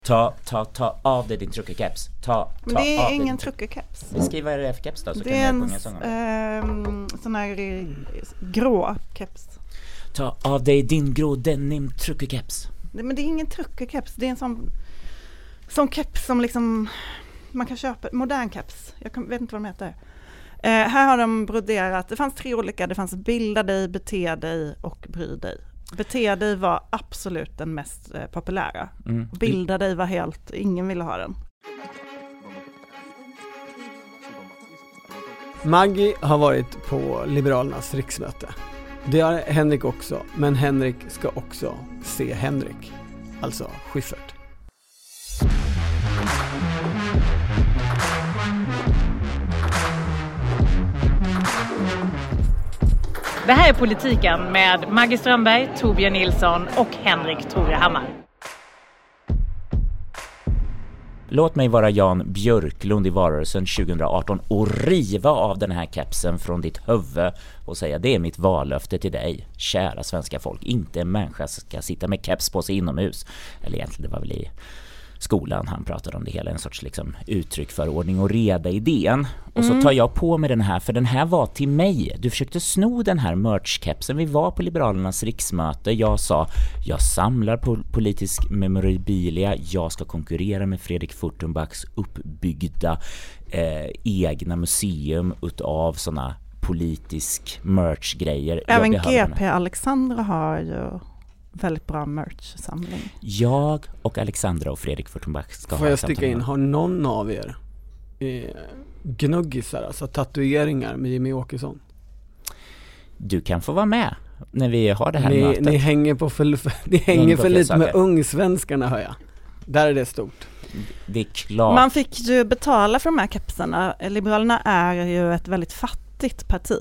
Ta av dig din truckerkeps. Men det är ingen truckerkeps. Beskriv vad det är för keps då, så det kan är jag en sån här grå keps. Ta av dig din grå denim truckerkeps. Men det är ingen truckerkeps. Det är en sån keps som liksom man kan köpa. Modern keps. Vet inte vad de heter. Här har de broderat. Det fanns 3 olika. Det fanns bilda dig, bete dig och bry dig. Bete dig var absolut den mest populära. Bilda dig var helt, ingen ville ha den. Maggie har varit på Liberalernas riksmöte. Det har Henrik också, men Henrik ska också se Henrik. Alltså Schyffert. Det här är Politiken med Maggie Strömberg, Torbjörn Nilsson och Henrik Torehammar. Låt mig vara Jan Björklund i valrörelsen 2018 och riva av den här kepsen från ditt huvud och säga: det är mitt vallöfte till dig, kära svenska folk. Inte en människa ska sitta med keps på sig inomhus. Eller egentligen, det var väl i skolan han pratade om det hela, en sorts liksom uttryck för ordning och reda idén. Och så tar jag på mig den här, för den här var till mig. Du försökte sno den här merch-kepsen. Vi var på Liberalernas riksmöte. Jag sa, jag samlar på politisk memorabilia. Jag ska konkurrera med Fredrik Furtenbachs uppbyggda egna museum utav såna politisk merch-grejer. Även GP Alexandra har ju väldigt bra merch-samling. Jag och Alexandra och Fredrik Furtenbach ska Får jag sticka in, har någon av er gnuggisar, alltså tatueringar med Jimmy Åkesson? Du kan få vara med när vi har det här mötet. Ni hänger för lite med ungsvenskarna, hör jag. Där är det stort. Det är klart. Man fick ju betala för de här kepsarna. Liberalerna är ju ett väldigt fattigt parti.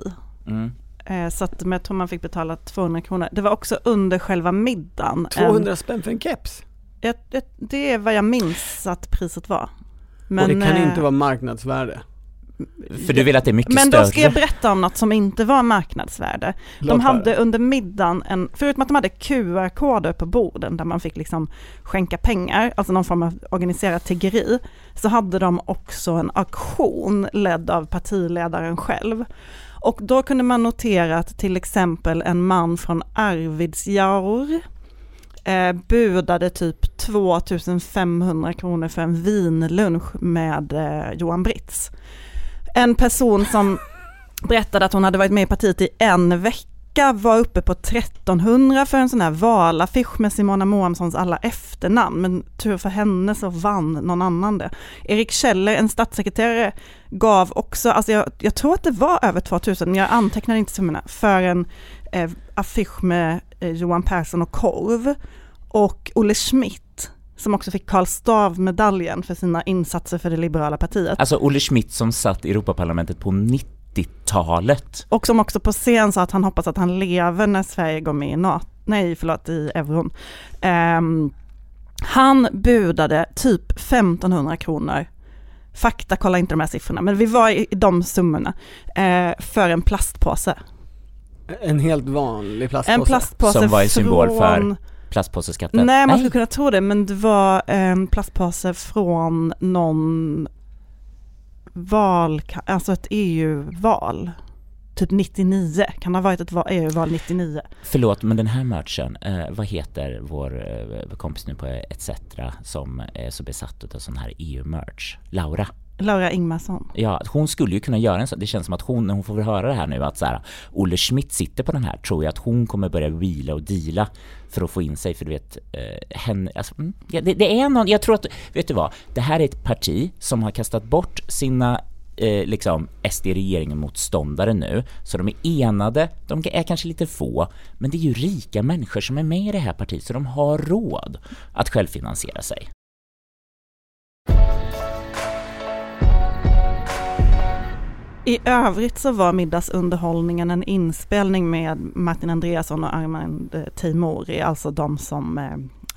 Så att jag tror man fick betala 200 kronor. Det var också under själva middagen. 200 spänn för en keps? Det är vad jag minns att priset var. Men, och det kan inte vara marknadsvärde. För du vill att det är mycket men större. Men då ska jag berätta om något som inte var marknadsvärde. De hade under middagen, förutom att de hade QR-koder på borden där man fick liksom skänka pengar, alltså någon form av organiserat tiggeri, så hade de också en auktion ledd av partiledaren själv. Och då kunde man notera att till exempel en man från Arvidsjaur budade typ 2500 kronor för en vinlunch med Johan Britz. En person som berättade att hon hade varit med i partiet i en vecka var uppe på 1300 för en sån här valaffisch med Simona Moamssons alla efternamn. Men tur för henne så vann någon annan det. Erik Kjeller, en statssekreterare, gav också, alltså jag tror att det var över 2000, men jag antecknar inte summorna, för en affisch med Johan Persson och korv. Och Olle Schmidt, som också fick Karl Stav-medaljen för sina insatser för det liberala partiet. Alltså Olle Schmidt som satt i Europaparlamentet på 90-talet. Och som också på scen sa att han hoppas att han lever när Sverige går med i euron. Han budade typ 1500 kronor. Fakta, kolla inte de här siffrorna. Men vi var i de summorna för en plastpåse. En helt vanlig plastpåse? En plastpåse som var en symbol för plastpåseskatten? Nej, man skulle kunna tro det, men det var en plastpåse från någon val, alltså ett EU-val. Typ 99. Kan det ha varit ett EU-val 99? Förlåt, men den här merchen, vad heter vår kompis nu på ETC som är så besatt av sån här EU-merch? Laura Ingmarsson. Ja, hon skulle ju kunna göra en så. Det känns som att hon, när hon får höra det här nu, att så här, Olle Schmidt sitter på den här, tror jag att hon kommer börja wheela och deala för att få in sig, för du vet henne, alltså, det är någon, jag tror att, vet du vad, det här är ett parti som har kastat bort sina liksom SD-regeringen motståndare nu, så de är enade, de är kanske lite få, men det är ju rika människor som är med i det här partiet, så de har råd att självfinansiera sig. I övrigt så var middagsunderhållningen en inspelning med Martin Andreasson och Armand Teimouri, alltså de som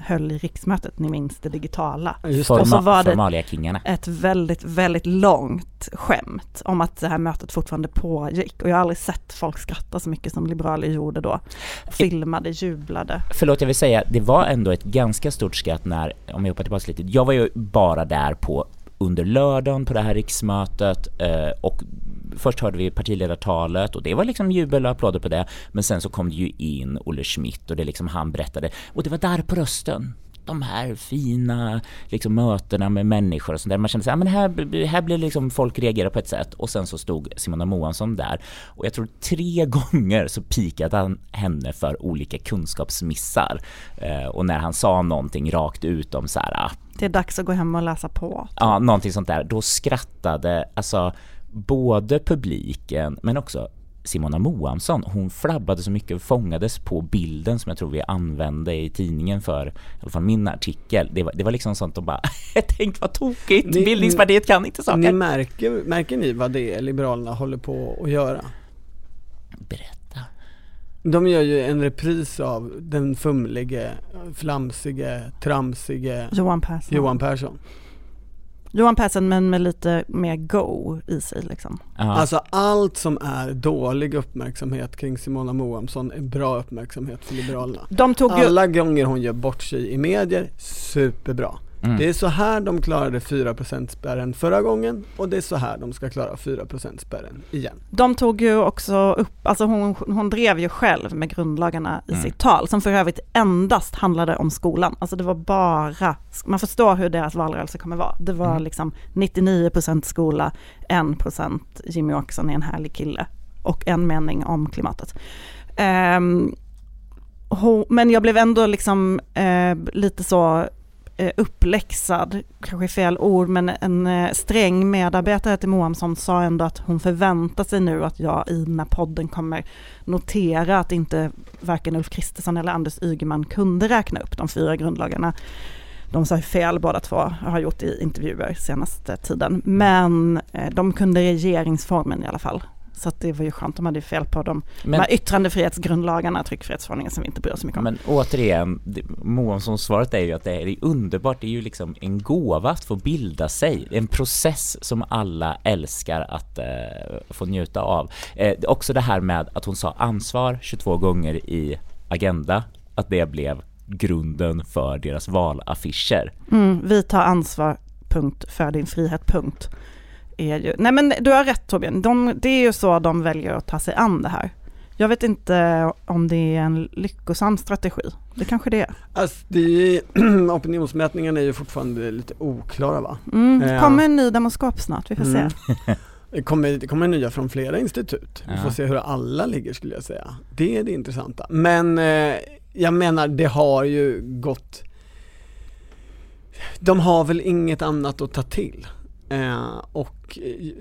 höll i riksmötet, ni minns det digitala. Och så var det ett väldigt, väldigt långt skämt om att det här mötet fortfarande pågick. Och jag har aldrig sett folk skratta så mycket som liberaler gjorde då. Filmade, jublade. Förlåt, jag vill säga, det var ändå ett ganska stort skratt när, om jag hoppar tillbaka lite, jag var ju bara där under lördagen på det här riksmötet och först hörde vi partiledartalet och det var liksom jubel och applåder på det, men sen så kom det ju in Olle Schmidt och det liksom han berättade och det var där på rösten. De här fina liksom mötena med människor och sånt där. Man kände så här, men här blir liksom folk reagera på ett sätt. Och sen så stod Simona Moansson där. Och jag tror 3 gånger så pikade han henne för olika kunskapsmissar. Och när han sa någonting rakt ut om så här... det är dags att gå hem och läsa på. Ja, någonting sånt där. Då skrattade alltså både publiken men också Simona Moansson. Hon flabbade så mycket och fångades på bilden som jag tror vi använde i tidningen för i alla fall min artikel. Det var liksom sånt och bara tänk vad tokigt. Bildningspartiet kan inte saker. Ni märker ni vad det är Liberalerna håller på att göra? Berätta. De gör ju en repris av den fumlige, flamsige, tramsige Johan Persson. Johan Persson men med lite mer go i sig liksom. Alltså allt som är dålig uppmärksamhet kring Simona Moansson är bra uppmärksamhet för Liberalerna. Alla gånger hon gör bort sig i medier, superbra. Det är så här de klarade 4%-spärren förra gången och det är så här de ska klara 4%-spärren igen. De tog ju också upp, alltså hon drev ju själv med grundlagarna i sitt tal som för övrigt endast handlade om skolan. Alltså det var bara, man förstår hur deras valrörelse kommer vara. Det var liksom 99% skola, 1% Jimmy Åkesson är en härlig kille och en mening om klimatet. Men jag blev ändå liksom lite så uppläxad, kanske fel ord, men en sträng medarbetare till Moansson sa ändå att hon förväntar sig nu att jag i den här podden kommer notera att inte varken Ulf Kristersson eller Anders Ygeman kunde räkna upp de 4 grundlagarna. De sa fel båda två, har gjort i intervjuer senaste tiden, men de kunde regeringsformen i alla fall. Så att det var ju skönt, de hade fel på de här yttrandefrihetsgrundlagarna, tryckfrihetsförordningen som vi inte bryr oss så mycket om. Men återigen, Moanssons svaret är ju att det är underbart, det är ju liksom en gåva att få bilda sig, en process som alla älskar att få njuta av. Också det här med att hon sa ansvar 22 gånger i Agenda, att det blev grunden för deras valaffischer. Vi tar ansvar, punkt, för din frihet, punkt. Nej men du har rätt Torbjörn, det är ju så de väljer att ta sig an det här. Jag vet inte om det är en lyckosam strategi. Det kanske det är. Alltså opinionsmätningarna är ju fortfarande lite oklara va? Det kommer en ny demoskop snart, vi får se. Det kommer nya från flera institut. Vi får se hur alla ligger skulle jag säga. Det är det intressanta. Men jag menar det har ju gått... De har väl inget annat att ta till. Och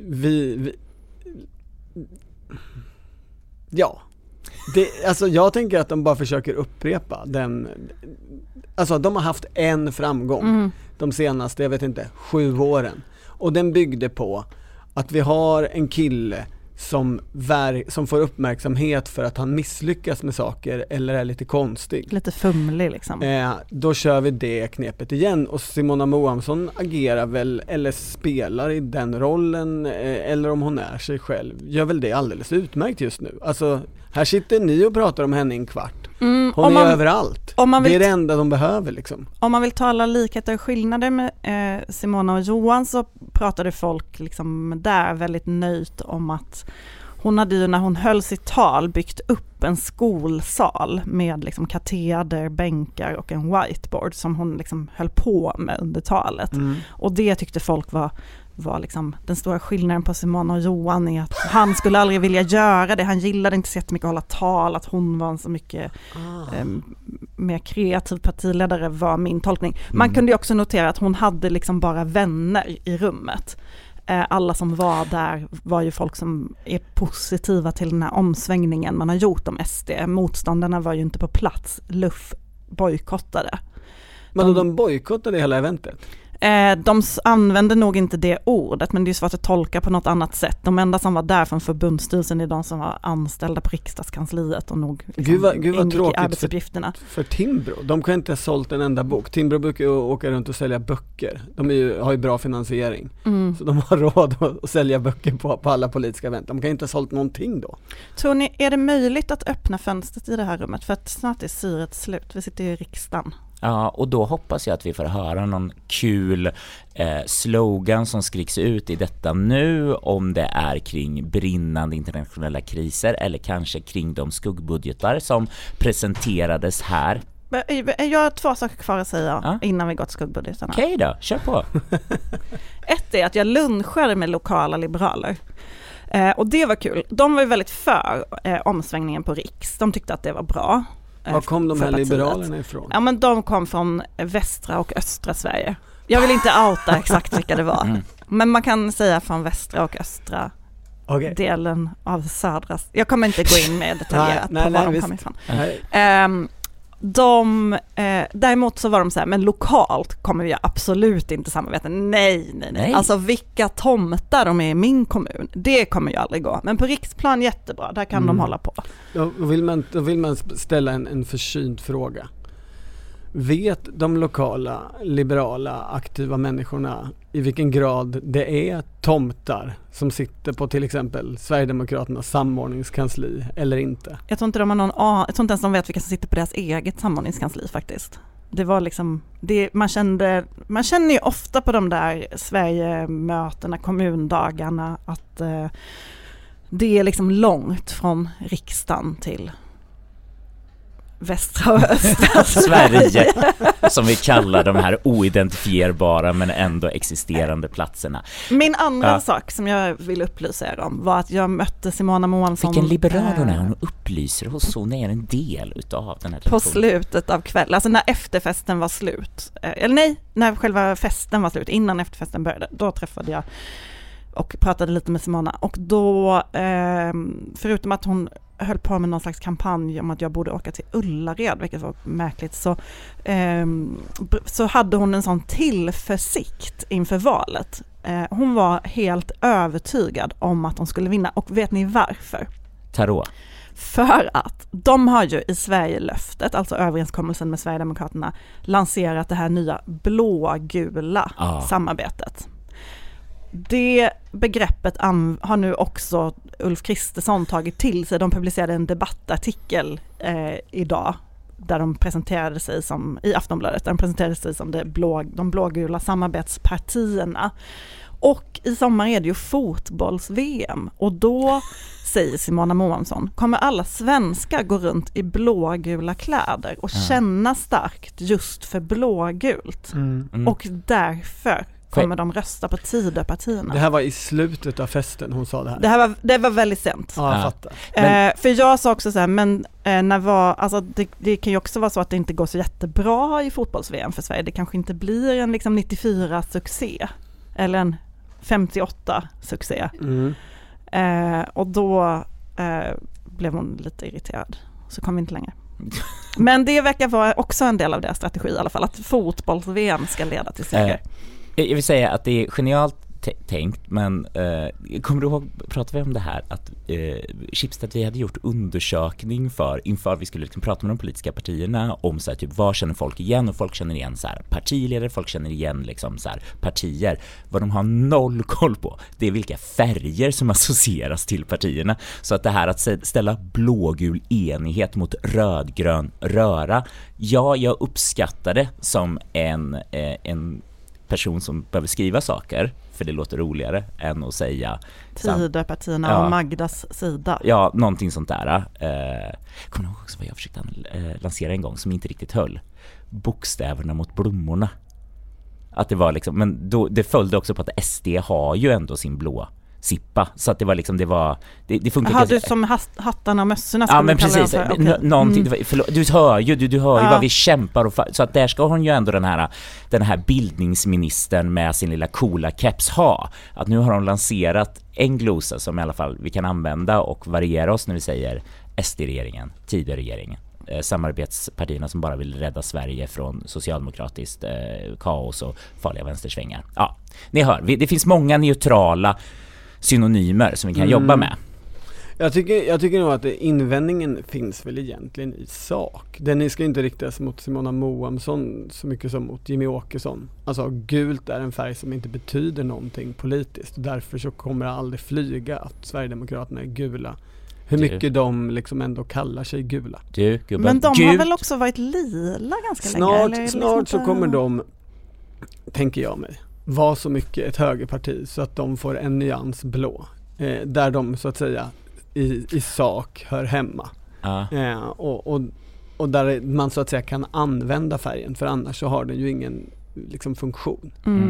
alltså jag tänker att de bara försöker upprepa den, alltså de har haft en framgång de senaste, jag vet inte, 7 åren och den byggde på att vi har en kille som får uppmärksamhet för att han misslyckas med saker eller är lite konstig. Lite fumlig liksom. Då kör vi det knepet igen och Simona Moansson agerar väl eller spelar i den rollen eller om hon är sig själv. Gör väl det alldeles utmärkt just nu. Alltså, här sitter ni och pratar om henne i en kvart. Hon är överallt. Det är det enda de behöver liksom. Om man vill tala likheter och skillnader med Simona och Johan så pratade folk liksom där väldigt nöjt om att hon hade ju när hon höll sitt tal byggt upp en skolsal med liksom kateder, bänkar och en whiteboard som hon liksom höll på med under talet. Och det tyckte folk var liksom den stora skillnaden på Simona och Johan är att han skulle aldrig vilja göra det. Han gillade inte så jättemycket att hålla tal, att hon var en så mycket mer kreativ partiledare var min tolkning. Man kunde ju också notera att hon hade liksom bara vänner i rummet. Alla som var där var ju folk som är positiva till den här omsvängningen man har gjort om SD. Motståndarna var ju inte på plats. Luff bojkottade. Men de bojkottade hela eventet? De använde nog inte det ordet, men det är svårt att tolka på något annat sätt. De enda som var där från förbundsstyrelsen är de som var anställda på riksdagskansliet och nog liksom Gud vad tråkigt arbetsuppgifterna. För Timbro. De kan inte ha sålt en enda bok. Timbro brukar ju åka runt och sälja böcker. De har ju bra finansiering. Så de har råd att sälja böcker på alla politiska event. De kan inte ha sålt någonting då. Tror ni, är det möjligt att öppna fönstret i det här rummet? För att snart är syret slut. Vi sitter i riksdagen. Ja, och då hoppas jag att vi får höra någon kul slogan som skriks ut i detta nu, om det är kring brinnande internationella kriser eller kanske kring de skuggbudgetar som presenterades här. Jag har 2 saker kvar att säga innan vi går till skuggbudgetarna. Okej då, kör på. Ett är att jag lunchade med lokala liberaler. Och det var kul. De var ju väldigt för omsvängningen på Riks. De tyckte att det var bra. Var kom de här liberalerna ifrån? Ja, men de kom från västra och östra Sverige. Jag vill inte outa exakt vilka det var. Men man kan säga från västra och östra delen av södra. Jag kommer inte gå in med detaljerat på var de kom ifrån. Däremot så var de så här, men lokalt kommer vi absolut inte samarbeta. Nej. Alltså vilka tomtar de är i min kommun, det kommer ju aldrig gå. Men på riksplan jättebra, där kan de hålla på. Då vill man ställa en försynt fråga. Vet de lokala, liberala, aktiva människorna i vilken grad det är tomtar som sitter på till exempel Sverigedemokraternas samordningskansli eller inte? Jag tror inte de har jag tror inte ens de vet vilka som sitter på deras eget samordningskansli faktiskt. Det var liksom, man känner ju ofta på de där Sverigemötena, kommundagarna, att det är liksom långt från riksdagen till västra och östra Sverige, som vi kallar de här oidentifierbara men ändå existerande platserna. Min andra sak som jag vill upplysa er om var att jag mötte Simona Månsson. Vilken liberal hon är, hon upplyser oss, hon är en del utav den här på slutet av kvällen, alltså när efterfesten var slut, eller nej, när själva festen var slut, innan efterfesten började, då träffade jag och pratade lite med Simona, och då förutom att hon höll på med någon slags kampanj om att jag borde åka till Ullared, vilket var märkligt, så hade hon en sån tillförsikt inför valet. Hon var helt övertygad om att hon skulle vinna, och vet ni varför? Tarot. För att de har ju i Sverigelöftet, alltså överenskommelsen med Sverigedemokraterna, lanserat det här nya blågula samarbetet. Det begreppet har nu också Ulf Kristersson tagit till sig. De publicerade en debattartikel idag där de presenterade sig som, i Aftonbladet, där de presenterade sig som de blågula samarbetspartierna. Och i sommar är det ju fotbolls-VM, och då säger Simona Månsson, kommer alla svenskar gå runt i blågula kläder och känna starkt just för blågult. Och därför kommer de rösta på Tidöpartierna. Det här var i slutet av festen hon sa det här. Det var väldigt sent. Ja, jag fattar. För jag sa också så här, men det kan ju också vara så att det inte går så jättebra i fotbolls-VM för Sverige. Det kanske inte blir en liksom 94-succé eller en 58-succé. Och då blev hon lite irriterad. Så kom vi inte längre. Men det verkar vara också en del av deras strategi i alla fall, att fotbolls-VM ska leda till seger. Jag vill säga att det är genialt tänkt, men kommer du ihåg, pratade vi om det här att Schibsted, vi hade gjort undersökning inför vi skulle liksom prata med de politiska partierna om så här, typ, vad känner folk igen, och folk känner igen så här, partiledare, folk känner igen liksom så här, partier. Vad de har noll koll på, det är vilka färger som associeras till partierna. Så att det här att ställa blågul enighet mot rödgrön röra, jag uppskattar det som en person som behöver skriva saker, för det låter roligare än att säga Tidöpartierna och Magdas sida. Ja, någonting sånt där. Kommer du ihåg också vad jag försökte lansera en gång som inte riktigt höll? Bokstäverna mot blommorna. Att det var liksom, men då, det följde också på att SD har ju ändå sin blå sippa, så att det var liksom, det funkar. Jaha, du som hattarna och mössorna. Ja, men precis. Någonting, du hör ju vad vi kämpar och så att där ska hon ju ändå den här bildningsministern med sin lilla coola keps ha. Att nu har hon lanserat en glosa som i alla fall vi kan använda och variera oss när vi säger SD-regeringen, Tidö-regeringen. samarbetspartierna som bara vill rädda Sverige från socialdemokratiskt kaos och farliga vänstersvängar. Ja, ni hör, det finns många neutrala synonymer som vi kan jobba med. Jag tycker nog att invändningen finns väl egentligen i sak. Den ska inte riktas mot Simona Moamsson så mycket som mot Jimmy Åkesson. Alltså gult är en färg som inte betyder någonting politiskt. Därför så kommer det aldrig flyga att Sverigedemokraterna är gula. Hur mycket de liksom ändå kallar sig gula. Men de har väl också varit lila ganska länge? Snart så kommer de, tänker jag mig, vara så mycket ett högerparti så att de får en nyans blå. Där de så att säga i sak hör hemma. Och där man så att säga kan använda färgen, för annars så har den ju ingen liksom funktion.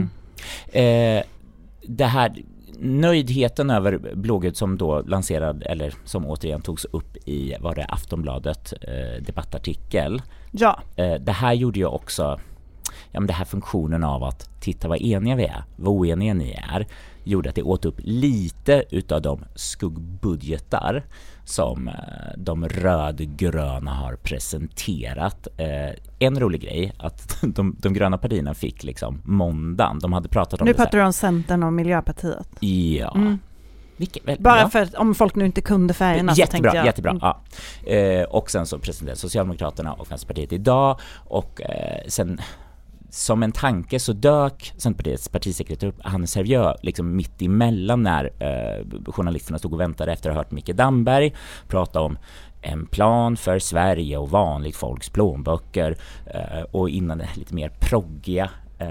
Det här nöjdheten över blågult som då lanserad, eller som återigen togs upp i, var det Aftonbladet debattartikel. Ja. Det här gjorde jag också, men det här funktionen av att titta vad eniga vi är, vad oeniga ni är, gjorde att det åt upp lite utav de skuggbudgetar som de rödgröna har presenterat. En rolig grej att de gröna partierna fick liksom måndagen. De hade pratat om nu pratar du om Centern och Miljöpartiet. Ja. Bara för att om folk nu inte kunde färgerna så tänkte jag. Jättebra. Ja. Och sen så presenterade Socialdemokraterna och Vänsterpartiet idag, och sen som en tanke så dök Centerpartiets partisekreterare Hannes Hervieu liksom mitt emellan när journalisterna stod och väntade efter att ha hört Micke Damberg prata om en plan för Sverige och vanligt folks plånböcker, och innan det lite mer proggiga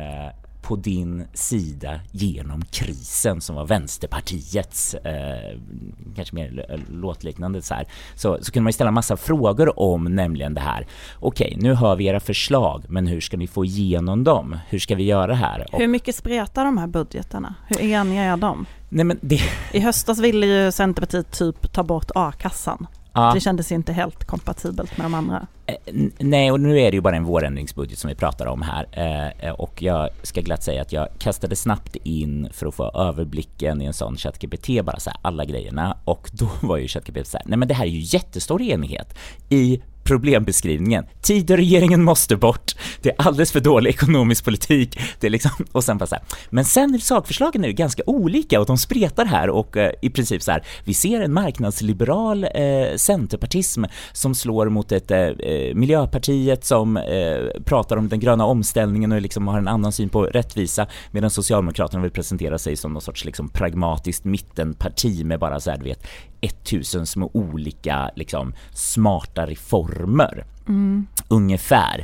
på din sida genom krisen som var Vänsterpartiets kanske mer låtliknande så kunde man ställa massa frågor om nämligen det här. Okej, nu hör vi era förslag, men hur ska ni få igenom dem? Hur ska vi göra här? Hur mycket spretar de här budgetarna? Hur eniga är de? Nej, men I höstas ville ju Centerpartiet typ ta bort A-kassan. Det kändes inte helt kompatibelt med de andra. Nej, och nu är det ju bara en vårändringsbudget som vi pratar om här. Och jag ska glatt säga att jag kastade snabbt in för att få överblicken i en sån ChatGPT, bara så här, alla grejerna. Och då var ju ChatGPT så här, nej men det här är ju jättestor enighet i problembeskrivningen. Tidöregeringen måste bort. Det är alldeles för dålig ekonomisk politik. Det är liksom, och sen bara så här. Men sen sakförslagen är ju ganska olika och de spretar här, och i princip så här, vi ser en marknadsliberal centerpartism som slår mot ett Miljöpartiet som pratar om den gröna omställningen och liksom har en annan syn på rättvisa, medan Socialdemokraterna vill presentera sig som någon sorts liksom pragmatiskt mittenparti med bara så här, du vet, 1000 små olika liksom smarta reformer ungefär.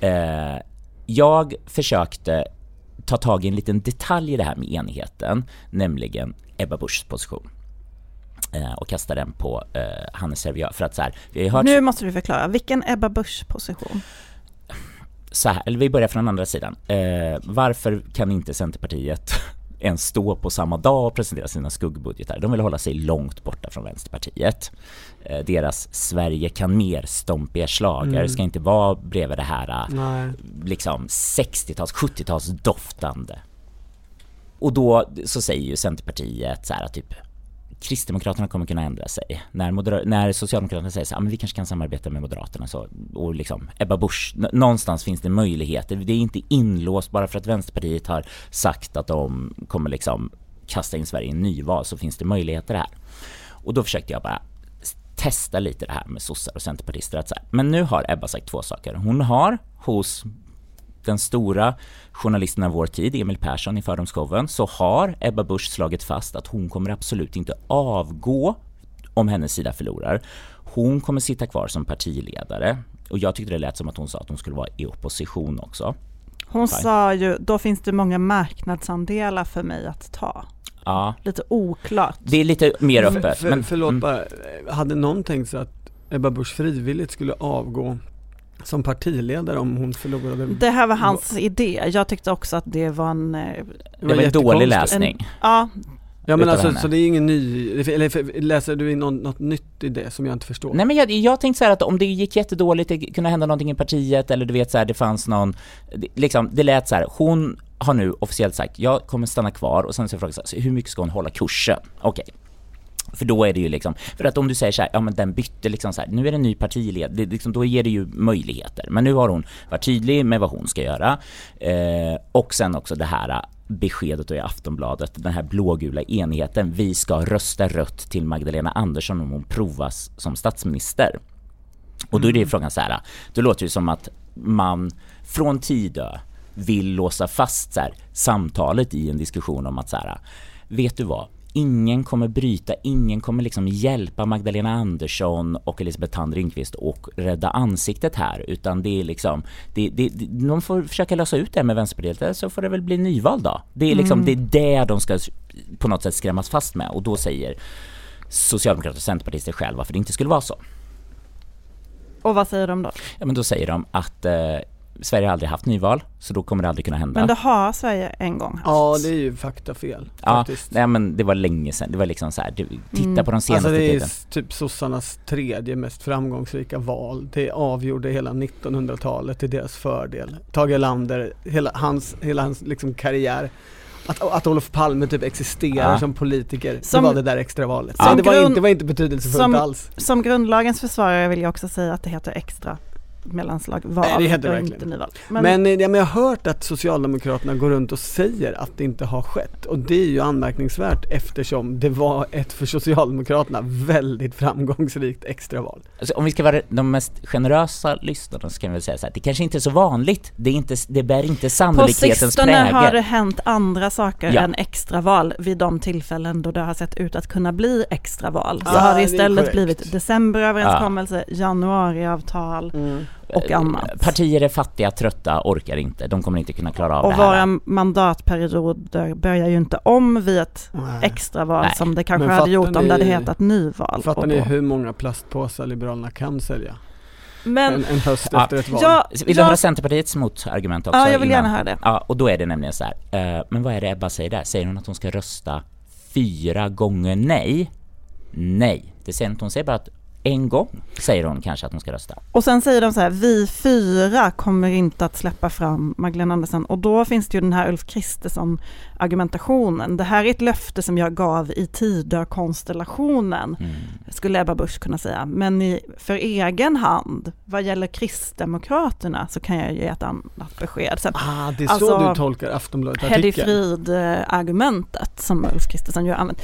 Jag försökte ta tag i en liten detalj i det här med enigheten, nämligen Ebba Buschs position, och kasta den på Hannes Hervieu, för att så här, vi har hört... Nu måste du förklara, vilken Ebba Buschs position? Så här, eller vi börjar från andra sidan. Varför kan inte Centerpartiet ens stå på samma dag och presentera sina skuggbudgetar? De vill hålla sig långt borta från Vänsterpartiet. Deras Sverige kan mer stompiga slager ska inte vara bredvid det här liksom 60-tals, 70-tals doftande. Och då så säger ju Centerpartiet så här typ, Kristdemokraterna kommer kunna ändra sig. När Socialdemokraterna säger så här, men vi kanske kan samarbeta med Moderaterna, så, och liksom Ebba Busch, någonstans finns det möjligheter. Det är inte inlåst bara för att Vänsterpartiet har sagt att de kommer liksom kasta in Sverige i en nyval, så finns det möjligheter här. Och då försökte jag bara testa lite det här med sossar och centerpartister. Att så här, men nu har Ebba sagt två saker. Hon har hos den stora journalisten av vår tid, Emil Persson i Fördomsshowen, så har Ebba Busch slagit fast att hon kommer absolut inte avgå om hennes sida förlorar. Hon kommer sitta kvar som partiledare, och jag tyckte det lät som att hon sa att hon skulle vara i opposition också. Hon sa ju, då finns det många marknadsandelar för mig att ta. Ja. Lite oklart. Det är lite mer öppet. Förlåt bara, hade någon tänkt sig att Ebba Busch frivilligt skulle avgå som partiledare om hon förlorade? Det här var hans idé. Jag tyckte också att det var en dålig läsning. Ja. Ja, men alltså, så det är ingen ny, eller läser du in något nytt i det som jag inte förstår? Nej, men jag tänkte så här att om det gick jättedåligt, det kunde hända någonting i partiet, eller du vet så här, det fanns någon liksom, det lät så här, hon har nu officiellt sagt, jag kommer stanna kvar, och sen så frågar jag, hur mycket ska hon hålla kursen? Okej. För då är det ju liksom, för att om du säger så här, ja men den bytte liksom så här, nu är det en ny partiledare, liksom, då ger det ju möjligheter. Men nu har hon varit tydlig med vad hon ska göra. Och sen också det här beskedet i Aftonbladet, den här blågula enigheten, vi ska rösta rött till Magdalena Andersson om hon provas som statsminister. Och då är det frågan så här, då låter det som att man från Tidö vill låsa fast så här, samtalet i en diskussion om att så här, vet du vad? Ingen kommer bryta, ingen kommer liksom hjälpa Magdalena Andersson och Elisabeth Thand Ringqvist och rädda ansiktet här, utan det är liksom de får försöka lösa ut det med Vänsterpartiet, så får det väl bli nyval då. Det är liksom det är det de ska på något sätt skrämmas fast med, och då säger Socialdemokrater och Centerpartister själva för det inte skulle vara så. Och vad säger de då? Ja, men då säger de att Sverige har aldrig haft nyval, så då kommer det aldrig kunna hända. Men det har Sverige en gång haft. Ja, det är ju faktafel. Ja, nej, men det var länge sedan. Det var liksom så här, titta på de senaste tiden. Det är typ sossarnas tredje mest framgångsrika val. Det avgjorde hela 1900-talet till deras fördel. Tage Erlander, hela hans liksom karriär. Att Olof Palme typ existerar som politiker, så var det där extra valet. Så det var inte betydelsefullt alls. Som grundlagens försvarare vill jag också säga att det heter extra mellanslag val. Nej, det heter verkligen inte nyval. Men jag har hört att Socialdemokraterna går runt och säger att det inte har skett, och det är ju anmärkningsvärt eftersom det var ett för Socialdemokraterna väldigt framgångsrikt extraval. Alltså, om vi ska vara de mest generösa lyssnarna så kan vi väl säga så här, det kanske inte är så vanligt, det bär inte sannolikhetens prägel. På sistone har det hänt andra saker än extraval vid de tillfällen då det har sett ut att kunna bli extraval. Så har det istället blivit decemberöverenskommelse, januariavtal och annat. Partier är fattiga, trötta, orkar inte. De kommer inte kunna klara av och det här. Och våra mandatperioder börjar ju inte om vid ett extraval som det kanske hade gjort om det hade hetat nyval. Fattar ni hur många plastpåsar Liberalerna kan sälja? Men en höst efter ett val. Vill du höra Centerpartiets motargument också? Ja, jag vill gärna höra det. Ja, och då är det nämligen så här. Men vad är det Ebba säger där? Säger hon att hon ska rösta 4 gånger nej? Nej. Det säger hon säger bara att en gång säger hon kanske att hon ska rösta. Och sen säger de så här, vi 4 kommer inte att släppa fram Magdalena Andersson. Och då finns det ju den här Ulf Kristersson-argumentationen. Det här är ett löfte som jag gav i Tidö-konstellationen, skulle Ebba Busch kunna säga. Men för egen hand, vad gäller Kristdemokraterna, så kan jag ge ett annat besked. Så, det är så du tolkar Aftonbladet-artikeln. Heddy Frid-argumentet som Ulf Kristersson ju använt.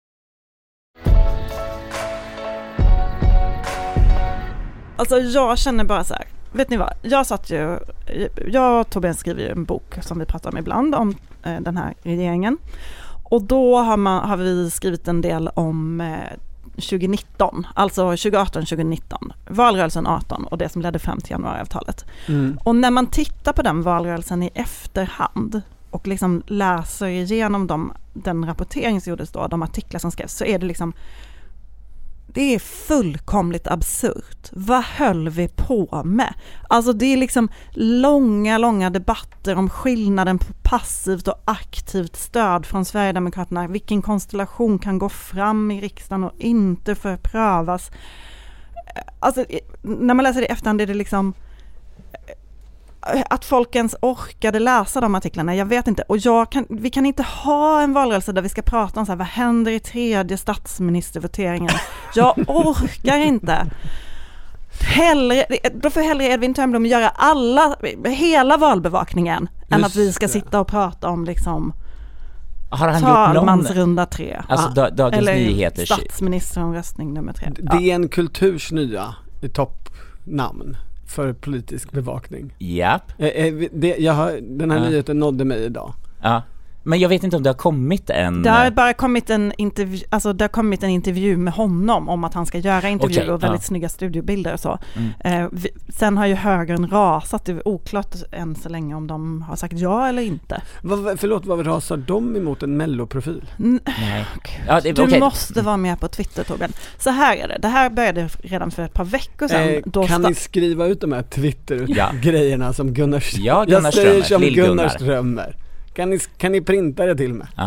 Alltså jag känner bara så här, vet ni vad? Jag och Tobias skriver ju en bok som vi pratar om ibland om den här regeringen. Och då har vi skrivit en del om 2019, alltså 2018-2019, valrörelsen 18 och det som ledde fram till januariavtalet. Och när man tittar på den valrörelsen i efterhand och liksom läser igenom den rapportering som gjordes då, de artiklar som skrevs, så är det liksom, det är fullkomligt absurt. Vad höll vi på med? Alltså det är liksom långa debatter om skillnaden på passivt och aktivt stöd från Sverigedemokraterna. Vilken konstellation kan gå fram i riksdagen och inte för prövas? Alltså när man läser det i efterhand är det liksom att folk ens orkade läsa de artiklarna, jag vet inte. Och vi kan inte ha en valrörelse där vi ska prata om så här, vad händer i 3:e statsministervoteringen? Jag orkar inte. Då får hellre Edvin Törnblom göra hela valbevakningen än att vi ska sitta och prata om liksom talmansrunda 3. Alltså Dagens Nyheter. Statsministeromröstning nummer 3. Det är en kulturs nya toppnamn för politisk bevakning. Japp. Den här nyheten nådde mig idag. Ja. Men jag vet inte om det har kommit en... Det har bara kommit en intervju, alltså det har kommit en intervju med honom om att han ska göra intervjuer och väldigt snygga studiobilder och så. Sen har ju högern rasat, det är oklart än så länge om de har sagt ja eller inte. Vad rasar de emot en melloprofil? Nej. Du måste vara med på Twitter, Torbjörn. Så här är det. Det här började redan för ett par veckor sedan. Kan ni skriva ut de här Twitter-grejerna som Gunnar Strömmer? Gunnar Strömmer. Kan ni printa det till mig? Ja.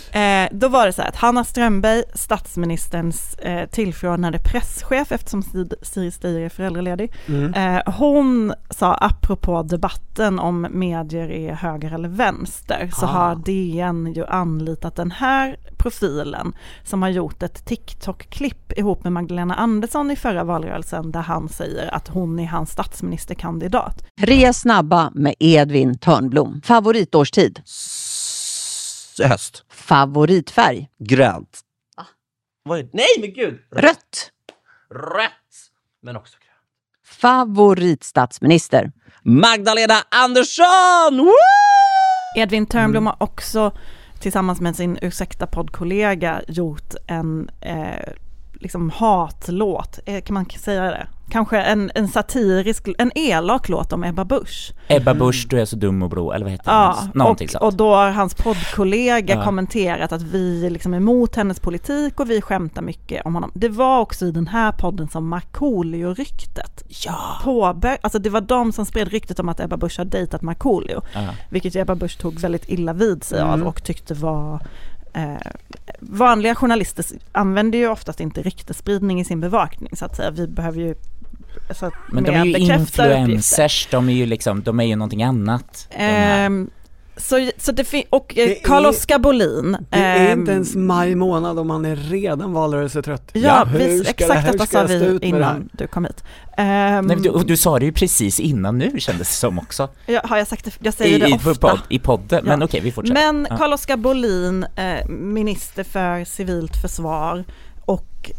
Då var det så här att Hanna Strömberg, statsministerns tillförordnade presschef, eftersom Siri Stier är föräldraledig, hon sa apropå debatten om medier är höger eller vänster, så har DN ju anlitat den här profilen som har gjort ett TikTok-klipp ihop med Magdalena Andersson i förra valrörelsen där han säger att hon är hans statsministerkandidat. 3 snabba med Edvin Törnblom. Favoritårstid? Höst. Favoritfärg? Grönt. Nej men gud. Rött. Men också grönt. Favoritstatsminister? Magdalena Andersson! Woo! Edvin Törnblom har också tillsammans med sin Ursäkta-poddkollega gjort en liksom hatlåt, kan man säga det? Kanske en satirisk, en elak låt om Ebba Busch. Ebba Busch, du är så dum och blå, eller vad heter det? Någonting sånt. Och då har hans poddkollega kommenterat att vi är liksom emot hennes politik och vi skämtar mycket om honom. Det var också i den här podden som Markoolio-ryktet alltså det var de som spred ryktet om att Ebba Busch har dejtat Markoolio, vilket Ebba Busch tog väldigt illa vid sig av och tyckte var vanliga journalister använder ju oftast inte ryktespridning i sin bevakning, så att säga. Vi behöver ju men de är ju influencers, de är ju liksom, de är ju någonting annat. Så Carl-Oskar Bolin. Det är inte ens maj månad om man är redan valrörelsetrött. Exakt detta sa vi innan du kom hit. Nej, du sa det ju precis innan nu, kändes det som också. Har jag sagt det? Jag säger det ofta. I podden, men okej, vi fortsätter. Men Carl-Oskar Bolin, minister för civilt försvar och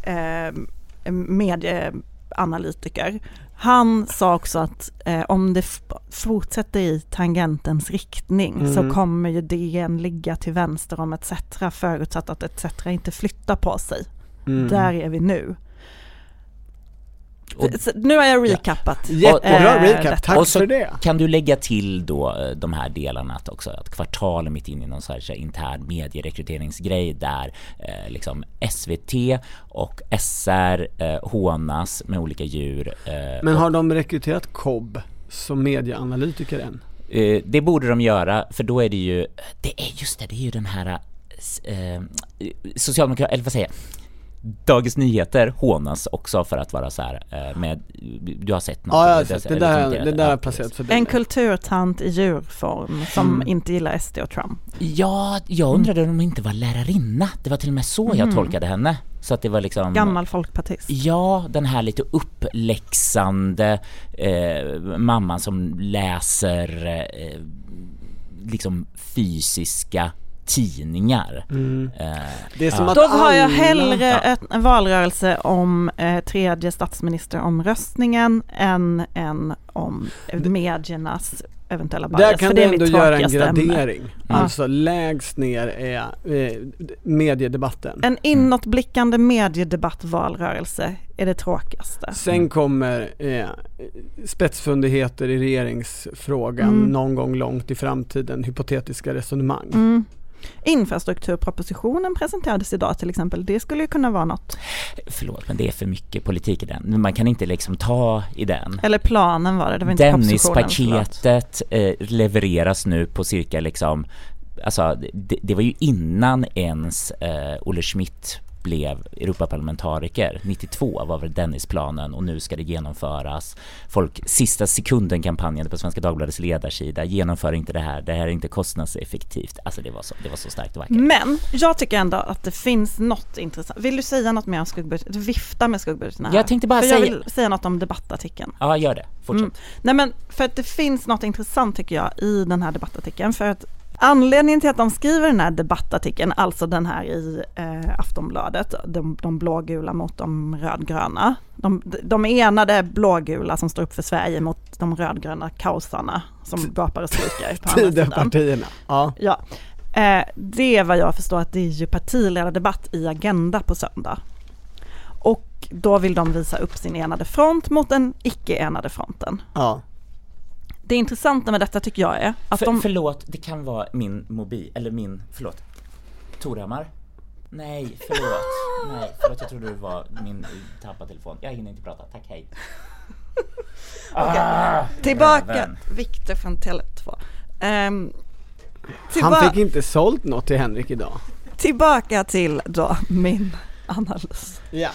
medieanalytiker, han sa också att om det fortsätter i tangentens riktning så kommer ju DN ligga till vänster om ETC, förutsatt att ETC inte flyttar på sig. Där är vi nu. Nu har jag recappat. Jättebra recap, tack och så för det. Kan du lägga till då de här delarna att också att Kvartal mitt in i någon så här intern medierekryteringsgrej där liksom SVT och SR hånas med olika djur. Men har de rekryterat KOB som medieanalytiker än? Det borde de göra, för då är det ju det är ju den här socialdemokrat, eller vad säger jag? Dagens Nyheter hånas också för att vara så här med, du har sett något. Ja, det där är placerat för en kulturtant i djurform som inte gillar SD och Trump. Ja, jag undrade om hon inte var lärarinna. Det var till och med så jag tolkade henne. Så att det var liksom gammal folkpartist. Ja, den här lite uppläxande mamman som läser liksom fysiska tidningar. Det är som att då har jag hellre en valrörelse om tredje statsministeromröstningen än om mediernas eventuella bias. Där kan du ändå göra en gradering. Alltså lägst ner är mediedebatten. En inåtblickande mediedebattvalrörelse är det tråkigaste. Sen kommer spetsfundigheter i regeringsfrågan någon gång långt i framtiden, hypotetiska resonemang. Infrastrukturpropositionen presenterades idag till exempel. Det skulle ju kunna vara något. Förlåt, men det är för mycket politik i den. Man kan inte liksom ta i den. Eller planen var det var inte propositionen. Dennispaketet levereras nu på cirka liksom, alltså det var ju innan ens Olle Schmidt blev Europaparlamentariker. 92 var väl Dennisplanen och nu ska det genomföras. Sista sekunden kampanjen på Svenska Dagbladets ledarsida, genomför inte det här är inte kostnadseffektivt. Alltså det var så starkt och vackert. Men jag tycker ändå att det finns något intressant. Vill du säga något mer om skuggbudgeten? Vifta med skuggbudgeten här. Jag tänkte bara jag vill säga något om debattartikeln. Ja, gör det. Fortsätt. Nej, men för att det finns något intressant tycker jag i den här debattartikeln, för att anledningen till att de skriver den här debattartikeln, alltså den här i Aftonbladet, de blågula mot de rödgröna. De enade blågula som står upp för Sverige mot de rödgröna kaosarna som gapar och skriker på andra sidan. Partierna. Ja. Det är vad jag förstår att det är ju partiledardebatt i Agenda på söndag. Och då vill de visa upp sin enade front mot den icke-enade fronten. Ja. Det intressanta med detta tycker jag är att Förlåt, det kan vara min mobil, eller förlåt, Torhammar? Nej, förlåt, jag trodde det var min tappade telefon. Jag hinner inte prata, tack, hej. Tillbaka, Victor från Tele2. Han fick inte sålt något till Henrik idag. Tillbaka till då min analys. Ja.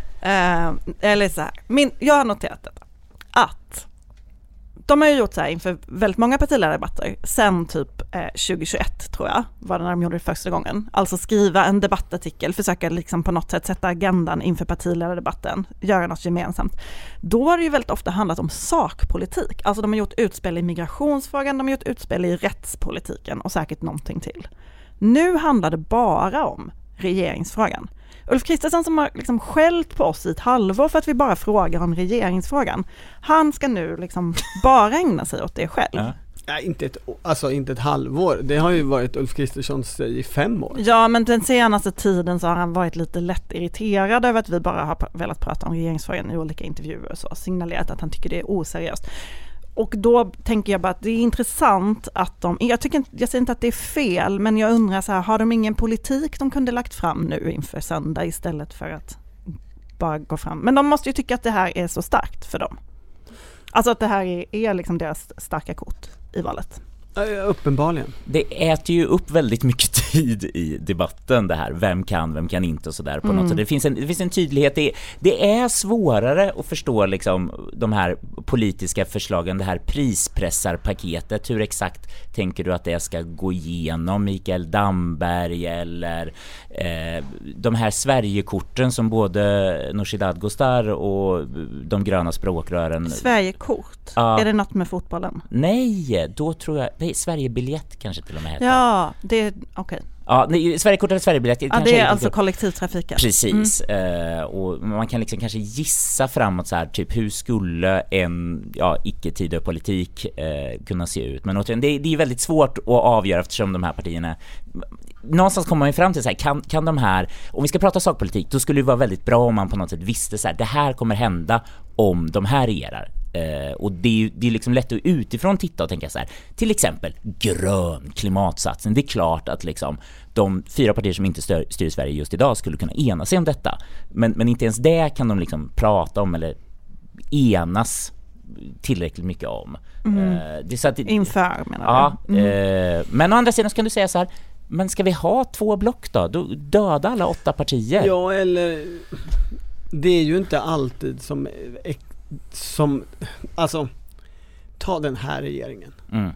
Eller så här, jag har noterat detta, att de har ju gjort så här inför väldigt många partiledardebatter sen typ 2021 tror jag, var det när de gjorde det första gången. Alltså skriva en debattartikel, försöka liksom på något sätt sätta agendan inför partiledardebatten, göra något gemensamt. Då har det ju väldigt ofta handlat om sakpolitik. Alltså de har gjort utspel i migrationsfrågan, de har gjort utspel i rättspolitiken och säkert någonting till. Nu handlar det bara om regeringsfrågan. Ulf Kristersson som har liksom skällt på oss i ett halvår för att vi bara frågar om regeringsfrågan. Han ska nu liksom bara ägna sig åt det själv. Ja. Ja, inte ett halvår. Det har ju varit Ulf Kristerssons i 5 år. Ja, men den senaste tiden så har han varit lite lätt irriterad över att vi bara har velat prata om regeringsfrågan i olika intervjuer och så. Signalerat att han tycker det är oseriöst. Och då tänker jag bara att det är intressant att jag säger inte att det är fel, men jag undrar så här, har de ingen politik de kunde lagt fram nu inför söndag istället för att bara gå fram? Men de måste ju tycka att det här är så starkt för dem. Alltså att det här är liksom deras starka kort i valet. Uppenbarligen. Det äter ju upp väldigt mycket tid i debatten det här. Vem kan inte och sådär på något sätt. Det finns en tydlighet. Det är svårare att förstå liksom de här politiska förslagen, det här prispressarpaketet. Hur exakt tänker du att det ska gå igenom? Mikael Damberg eller de här Sverigekorten som både Nooshi Dadgostar och de gröna språkrören. Sverigekort? Är det något med fotbollen? Nej, då tror jag Sverigebiljett kanske till och med heter. Ja, det är okej. Ja, Sverigekort eller Sverigebiljett. Ja, det är alltså kollektivtrafiken. Precis. Och man kan liksom kanske gissa framåt så här, typ hur skulle en icke-Tidöpolitik kunna se ut. Men återigen, det är väldigt svårt att avgöra eftersom de här partierna någonstans kommer man fram till så här, kan de här, om vi ska prata sakpolitik, då skulle det vara väldigt bra om man på något sätt visste så här, det här kommer hända om de här regerar. Och det är liksom lätt att utifrån titta och tänka så här, till exempel grön klimatsatsning. Det är klart att liksom de 4 partier som inte styr Sverige just idag skulle kunna ena sig om detta. Men inte ens det kan de liksom prata om eller enas tillräckligt mycket om. Det är så att inför menar du? Ja, men å andra sidan kan du säga så här, men ska vi ha 2 block då? Då döda alla 8 partier. Ja, eller det är ju inte alltid som alltså ta den här regeringen.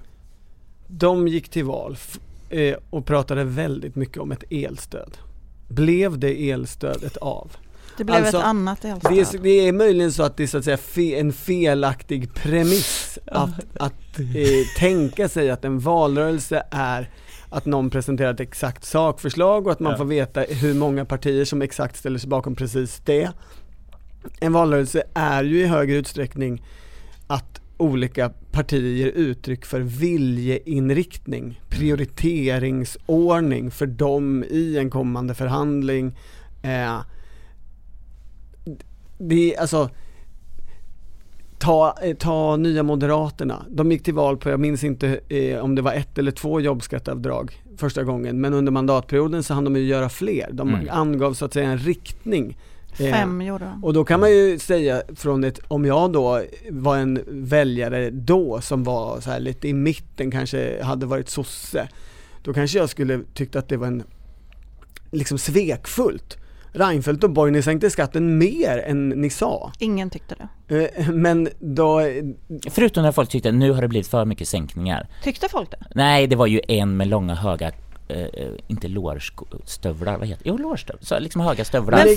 De gick till val och pratade väldigt mycket om ett elstöd. Blev det elstödet av? Det blev ett annat elstöd. Det är möjligen så att det är så att säga en felaktig premiss att tänka sig att en valrörelse är att någon presenterar ett exakt sakförslag och att man får veta hur många partier som exakt ställer sig bakom precis det. En valrörelse är ju i högre utsträckning att olika partier ger uttryck för viljeinriktning, prioriteringsordning för dem i en kommande förhandling. Det är alltså ta Nya Moderaterna. De gick till val på, jag minns inte om det var 1 eller 2 jobbskatteavdrag första gången, men under mandatperioden så hann de ju göra fler. De angav så att säga en riktning. 5 gjorde de. Och då kan man ju säga om jag då var en väljare då som var så här lite i mitten, kanske hade varit sosse, då kanske jag skulle tycka att det var en liksom svekfullt. Reinfeldt och Borg, ni sänkte skatten mer än ni sa. Ingen tyckte det. Men då... Förutom när folk tyckte att nu har det blivit för mycket sänkningar. Tyckte folk det? Nej, det var ju en med långa höga inte lårstövlar, vad heter det? Jo, lårstövlar. Så liksom höga stövlar. Men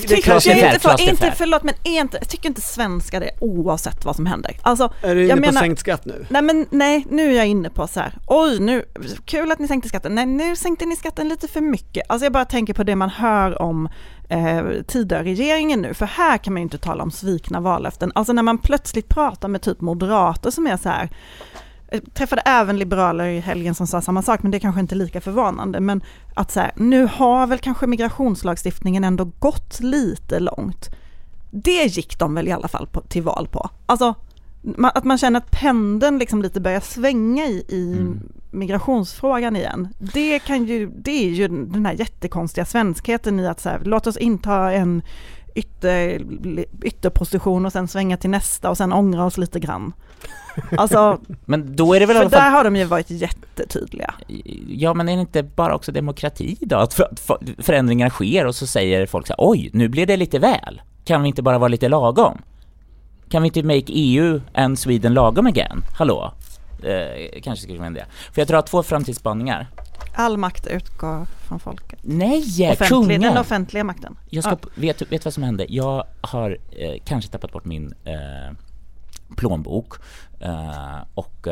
jag tycker inte svenskar det oavsett vad som händer. Alltså, är du inne på sänkt skatt nu? Nej, nu är jag inne på så här. Oj, nu kul att ni sänkte skatten. Nej, nu sänkte ni skatten lite för mycket. Alltså jag bara tänker på det man hör om Tidöregeringen nu, för här kan man ju inte tala om svikna vallöften. Alltså när man plötsligt pratar med typ moderater som är så här. Jag träffade även liberaler i helgen som sa samma sak, men det är kanske inte lika förvånande. Men att så här, nu har väl kanske migrationslagstiftningen ändå gått lite långt. Det gick de väl i alla fall till val på. Alltså att man känner att pendeln liksom lite börjar svänga i migrationsfrågan igen. Det är ju den här jättekonstiga svenskheten i att så här, låt oss inta en ytterposition och sen svänga till nästa och sen ångra oss lite grann. Alltså, men då är det väl för där har de ju varit jättetydliga. Ja, men är det inte bara också demokrati då? Att förändringar sker och så säger folk så här, oj, nu blir det lite väl. Kan vi inte bara vara lite lagom? Kan vi inte make EU and Sweden lagom again? Hallå? Kanske skulle man det. För jag tror att 2 framtidsspaningar. All makt utgår från folket. Nej, kungen! Den offentliga makten. Jag ska, vet vad som hände? Jag har kanske tappat bort min plånbok och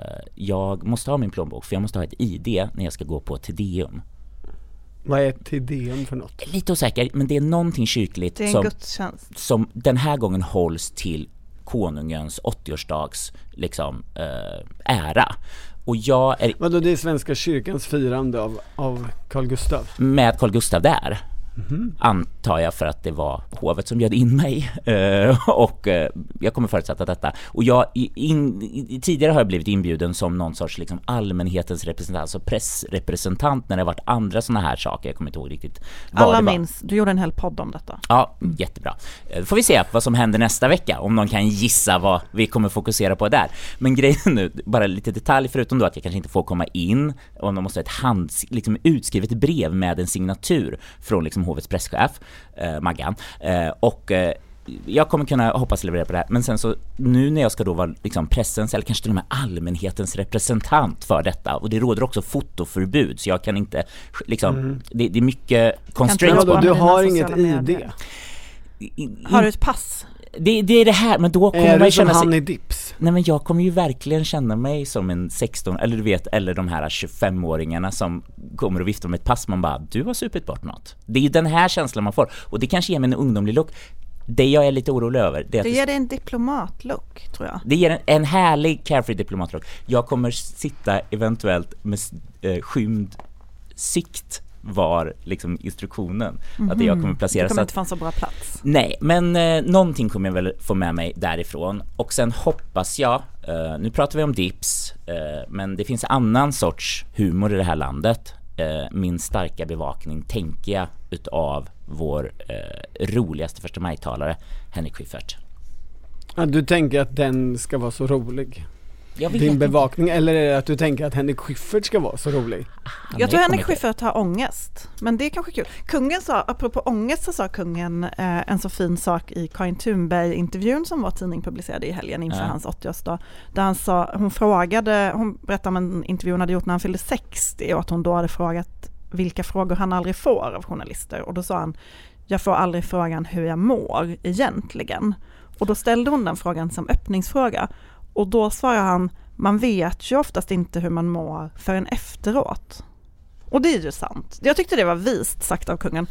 jag måste ha min plånbok för jag måste ha ett ID när jag ska gå på Tedeum. Vad är Tedeum för något? Lite osäker, men det är någonting kyrkligt det är en gudstjänst som den här gången hålls till konungens 80-årsdags liksom, ära. Och jag är... Vadå, det är Svenska kyrkans firande av Carl Gustaf? Med Carl Gustaf där. Antar jag, för att det var hovet som bjöd in mig och jag kommer förutsätta detta. Och jag tidigare har jag blivit inbjuden som någon sorts liksom allmänhetens representant, alltså pressrepresentant när det har varit andra såna här saker. Jag kommer inte ihåg riktigt vad alla det var. minns, du gjorde en hel podd om detta. Ja, jättebra. Får vi se vad som händer nästa vecka, om någon kan gissa vad vi kommer fokusera på där. Men grejen nu, bara lite detalj, förutom då att jag kanske inte får komma in och de måste ha ett liksom utskrivet brev med en signatur från liksom hovets presschef Maggan och jag kommer kunna hoppas leverera på det här. Men sen så nu när jag ska då vara liksom pressens eller kanske till och med allmänhetens representant för detta, och det råder också fotoförbud så jag kan inte liksom det är mycket constraints på. Du har inget ID. Har du ett pass? Det är det här, men då kommer man känna sig... han i dips? Nej, men jag kommer ju verkligen känna mig som en 16, eller du vet, eller de här 25-åringarna som kommer och viftar med ett pass, man bara, du har supit bort något. Det är ju den här känslan man får, och det kanske ger mig en ungdomlig look. Det jag är lite orolig över, det ger dig en diplomatlook, tror jag. Det ger en härlig carefree diplomatlook. Jag kommer sitta eventuellt med skymd sikt var liksom instruktionen att jag kommer placera. Det kommer inte fanns så bra plats. Nej, men någonting kommer jag väl få med mig därifrån. Och sen hoppas jag, nu pratar vi om dips, men det finns annan sorts humor i det här landet. Min starka bevakning tänker jag utav vår roligaste första majtalare, Henrik Schyffert. Ja, du tänker att den ska vara så rolig? Din bevakning, eller är det att du tänker att Henrik Schyffert ska vara så rolig? Jag tror Henrik Schyffert har ångest, men det är kanske kul. Kungen sa, apropå ångest, så sa kungen en så fin sak i Karin Thunberg-intervjun som vår tidning publicerade i helgen inför hans 80-årsdag. Där han sa, hon berättade om en intervju hon hade gjort när han fyllde 60 och att hon då hade frågat vilka frågor han aldrig får av journalister. Och då sa han, jag får aldrig frågan hur jag mår egentligen. Och då ställde hon den frågan som öppningsfråga. Och då svarar han, man vet ju oftast inte hur man mår förrän efteråt. Och det är ju sant. Jag tyckte det var vist sagt av kungen.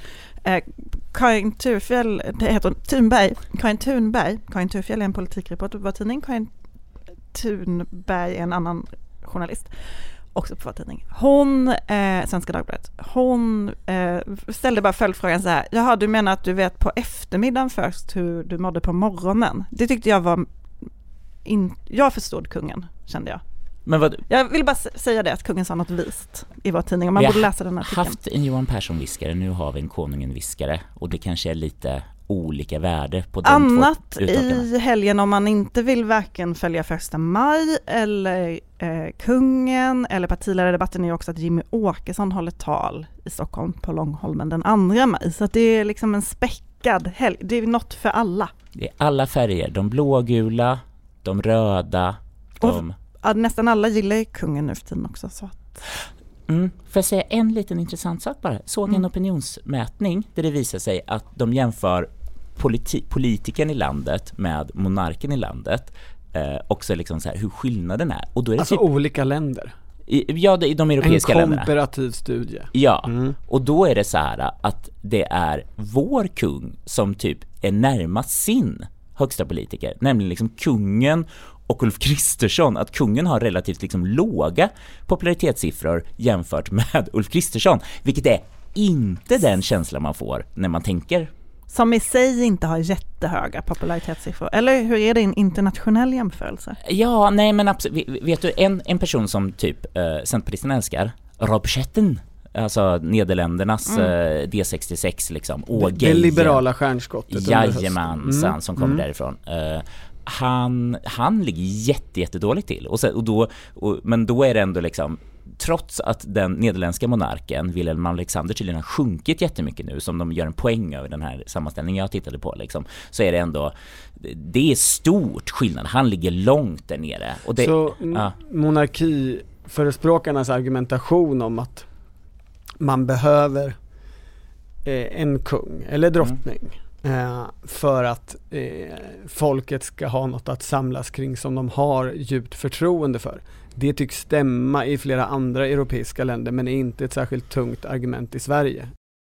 Karin Thurfjell, det heter Thunberg. Karin Thurfjell är en politikreporter på vår tidning. Karin Thunberg är en annan journalist. Också på vår tidning. Hon, Svenska Dagbladet, hon ställde bara följdfrågan så här. Jaha, du menar att du vet på eftermiddagen först hur du mådde på morgonen? Det tyckte jag var... jag förstod kungen, kände jag. Men jag vill bara säga det, att kungen sa något vist i vår tidning. Man borde läsa den här artikeln. Haft en Johan Persson-viskare, nu har vi en konungen-viskare. Och det kanske är lite olika värde på de annat två uttakarna. I helgen, om man inte vill varken följa 1 maj eller kungen eller partiledardebatten, är ju också att Jimmy Åkesson håller tal i Stockholm på Långholmen den 2 maj. Så att det är liksom en späckad helg. Det är något för alla. Det är alla färger, de blågula, de röda, de... Och, nästan alla gillar ju kungen nu för tiden också. Så att... Får jag säga en liten intressant sak bara? Såg en opinionsmätning där det visar sig att de jämför politikern i landet med monarken i landet. Också liksom så här, hur skillnaden är. Och då är det alltså typ... olika länder? Ja, i de europeiska länderna. En komparativ studie. Ja, och då är det så här att det är vår kung som typ är närmast sin högsta politiker, nämligen liksom kungen och Ulf Kristersson, att kungen har relativt liksom låga popularitetssiffror jämfört med Ulf Kristersson, vilket är inte den känslan man får när man tänker. Som i sig inte har jättehöga popularitetssiffror. Eller hur är det i en internationell jämförelse? Ja, nej men absolut. Vet du, en person som typ Centerpartisterna älskar, Rob Schetten, Alltså Nederländernas D66 liksom. Det liberala stjärnskottet. Jajamensan som kommer därifrån. Han ligger jättedåligt till. Men då är det ändå liksom, trots att den nederländska monarken Willem Alexander tydligen har sjunkit jättemycket nu, som de gör en poäng över den här sammanställningen jag tittade på liksom, så är det ändå, det är stort skillnad. Han ligger långt där nere. Och det, så monarkiförespråkarnas argumentation om att man behöver en kung eller drottning för att folket ska ha något att samlas kring som de har djupt förtroende för. Det tycks stämma i flera andra europeiska länder, men är inte ett särskilt tungt argument i Sverige.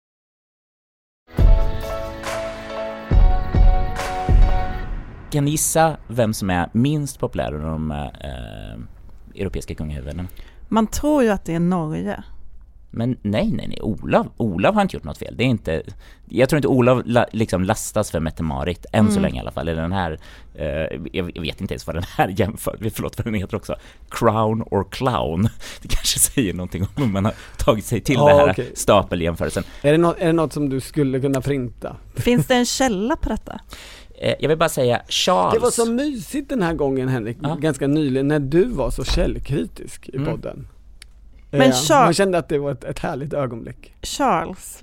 Kan ni gissa vem som är minst populär av de europeiska kungahuvudena? Man tror ju att det är Norge. Men nej. Olav har inte gjort något fel. Det är inte, jag tror inte Olav liksom lastas för Mette-Marit än så länge i alla fall. Eller den här, jag vet inte ens vad den här jämför. Förlåt vad den heter också. Crown or Clown. Det kanske säger någonting om man har tagit sig till det här stapeljämförelsen. Är det något som du skulle kunna printa? Finns det en källa på detta? Jag vill bara säga Charles. Det var så mysigt den här gången, Henrik, ganska nyligen, när du var så källkritisk i podden. Men man kände att det var ett härligt ögonblick. Charles,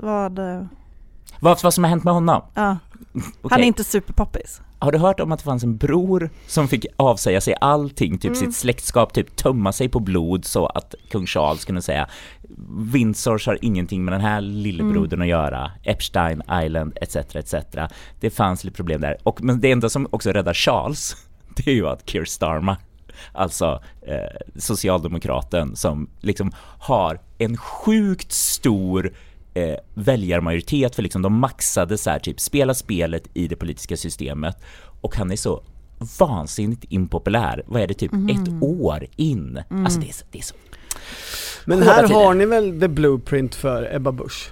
vad som har hänt med honom? Ja. Okay. Han är inte superpoppis. Har du hört om att det fanns en bror som fick avsäga sig allting, typ sitt släktskap, typ tömma sig på blod, så att kung Charles kunde säga Windsor har ingenting med den här lillebrodern att göra, Epstein Island etc. Det fanns lite problem där. Men det enda som också räddar Charles, det är ju att Keir Starmer, alltså socialdemokraten som liksom har en sjukt stor väljarmajoritet, för liksom de maxade så här, typ spela spelet i det politiska systemet, och han är så vansinnigt impopulär. Vad är det, typ ett år in? Alltså det är så. Men här har ni väl the blueprint för Ebba Busch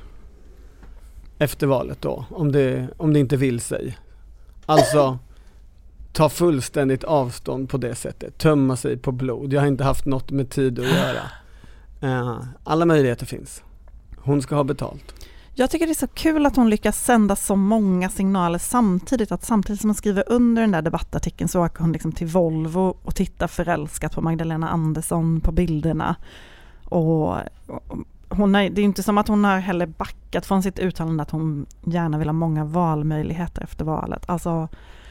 efter valet då, om det inte vill sig. Alltså ta fullständigt avstånd på det sättet, tömma sig på blod. Jag har inte haft något med tid att göra. Alla möjligheter finns. Hon ska ha betalt. Jag tycker det är så kul att hon lyckas sända så många signaler samtidigt. Att samtidigt som hon skriver under den där debattartikeln så åker hon liksom till Volvo och tittar förälskat på Magdalena Andersson på bilderna. Och det är inte som att hon har heller backat från sitt uttalande att hon gärna vill ha många valmöjligheter efter valet. Alltså...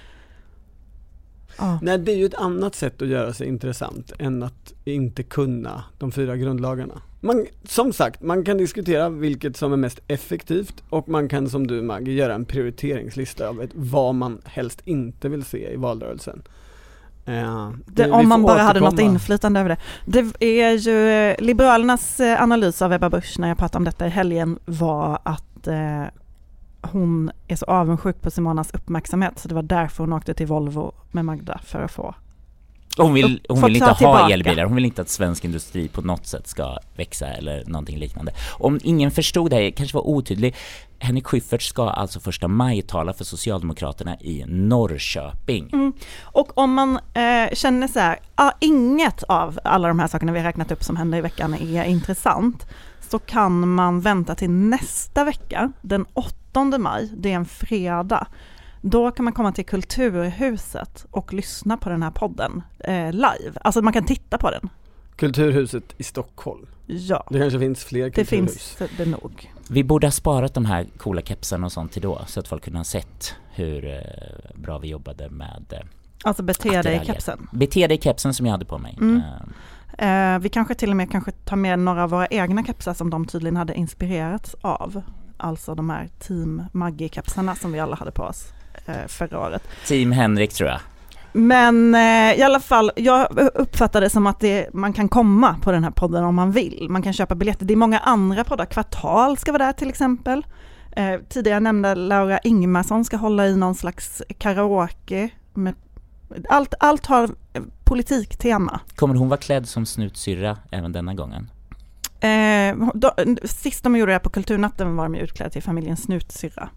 Nej, det är ju ett annat sätt att göra sig intressant än att inte kunna de 4 grundlagarna. Som sagt, man kan diskutera vilket som är mest effektivt, och man kan, som du Maggie, göra en prioriteringslista av vad man helst inte vill se i valrörelsen. Om man bara hade något inflytande över det. Det är ju Liberalernas analys av Ebba Busch när jag pratade om detta i helgen var att hon är så avundsjuk på Simonas uppmärksamhet, så det var därför hon åkte till Volvo med Magda för att få. Hon vill inte ha elbilar. Hon vill inte att svensk industri på något sätt ska växa eller någonting liknande. Om ingen förstod det här, kanske var otydlig. Henrik Schyffert ska alltså 1 maj tala för Socialdemokraterna i Norrköping. Och om man känner så här, inget av alla de här sakerna vi har räknat upp som händer i veckan är intressant, så kan man vänta till nästa vecka, den 8 maj, det är en fredag. Då kan man komma till Kulturhuset och lyssna på den här podden live. Alltså man kan titta på den. Kulturhuset i Stockholm. Ja. Det kanske finns fler kulturhus. Det finns det nog. Vi borde ha sparat de här coola kepsarna och sånt till då, så att folk kunde ha sett hur bra vi jobbade med... Alltså bete dig i kepsen. Bete dig i kepsen som jag hade på mig. Vi kanske till och med tar med några av våra egna kepsar som de tydligen hade inspirerats av. Alltså de här Team Maggie-kepsarna som vi alla hade på oss förra året. Team Henrik tror jag. Men i alla fall, jag uppfattar det som att man kan komma på den här podden om man vill. Man kan köpa biljetter. Det är många andra poddar. Kvartal ska vara där till exempel. Tidigare nämnda Laura Ingmarsson ska hålla i någon slags karaoke. Med allt har politiktema. Kommer hon vara klädd som snutsyrra även denna gången? Sist de gjorde det på Kulturnatten var de utklädda till familjen Snutsyrra.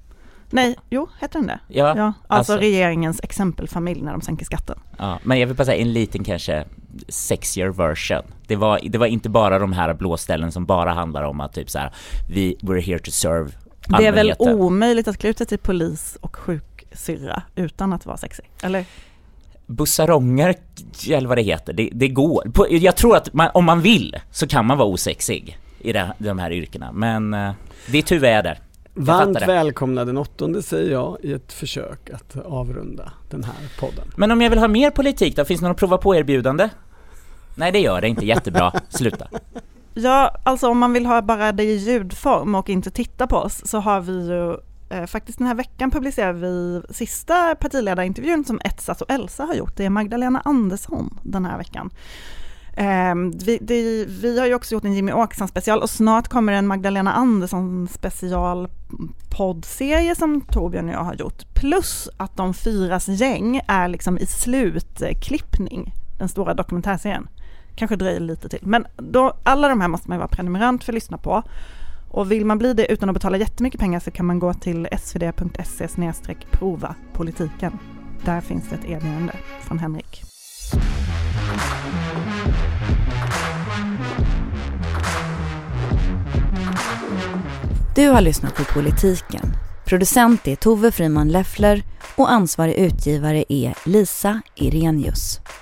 Nej, heter den det? Ja, alltså regeringens exempelfamilj när de sänker skatten. Ja, men jag vill bara säga en liten kanske sexier version. Det var inte bara de här blåställen som bara handlar om att typ så här, we're here to serve allmänheten. Det är väl omöjligt att klä ut sig till polis och sjuksyrra utan att vara sexy, eller? Bussaronger, eller vad det heter, det går. Jag tror att om man vill så kan man vara osexig i de här yrkena, men det är tyvärr. Varmt välkomna den 8:e säger jag i ett försök att avrunda den här podden. Men om jag vill ha mer politik då, finns det någon prova på erbjudande? Nej, det gör det inte, jättebra, sluta. Ja, alltså om man vill ha bara det i ljudform och inte titta på oss så har vi ju faktiskt den här veckan publicerar vi sista partiledarintervjun som Etsat och Elsa har gjort. Det är Magdalena Andersson den här veckan. Vi har ju också gjort en Jimmy Åkesson special och snart kommer en Magdalena Andersson special poddserie som Torbjörn och jag har gjort. Plus att de 4:s gäng är liksom i slutklippning, den stora dokumentärserien. Kanske dröjer lite till. Men då, alla de här måste man ju vara prenumerant för att lyssna på. Och vill man bli det utan att betala jättemycket pengar så kan man gå till svd.se/prova politiken. Där finns det ett erbjudande från Henrik. Du har lyssnat på Politiken. Producent är Tove Friman Leffler och ansvarig utgivare är Lisa Irenius.